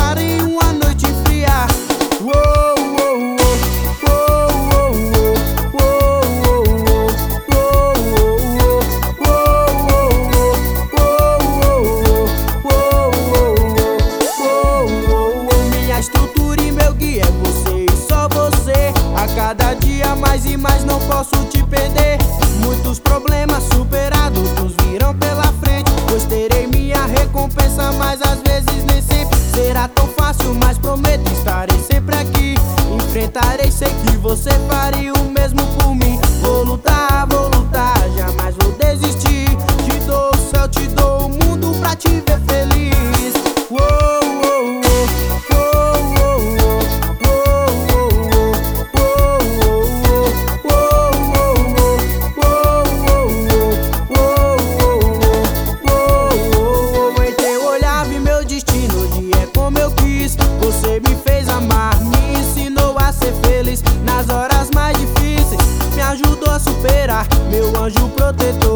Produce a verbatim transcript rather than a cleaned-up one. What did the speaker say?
encontrar em uma noite fria. Uou, uou, uou, uou, uou, uou, uou. Minha estrutura e meu guia é você e só você. A cada dia mais e mais não posso te perder. Muitos problemas superados nos virão pela frente, pois terei minha recompensa, mas às vezes nem sempre será tão fácil, mas prometo estarei sempre aqui. Enfrentarei, sei que você faria o mesmo por mim. Vou lutar, vou lutar, jamais vou desistir. Te dou o céu, te dou o mundo pra te ver feliz. Uou, uou, uou, uou, uou, uou. Em teu olhar vi meu destino, hoje é como eu quis. Você me fez amar, me ensinou a ser feliz. Nas horas mais difíceis, me ajudou a superar, meu anjo protetor.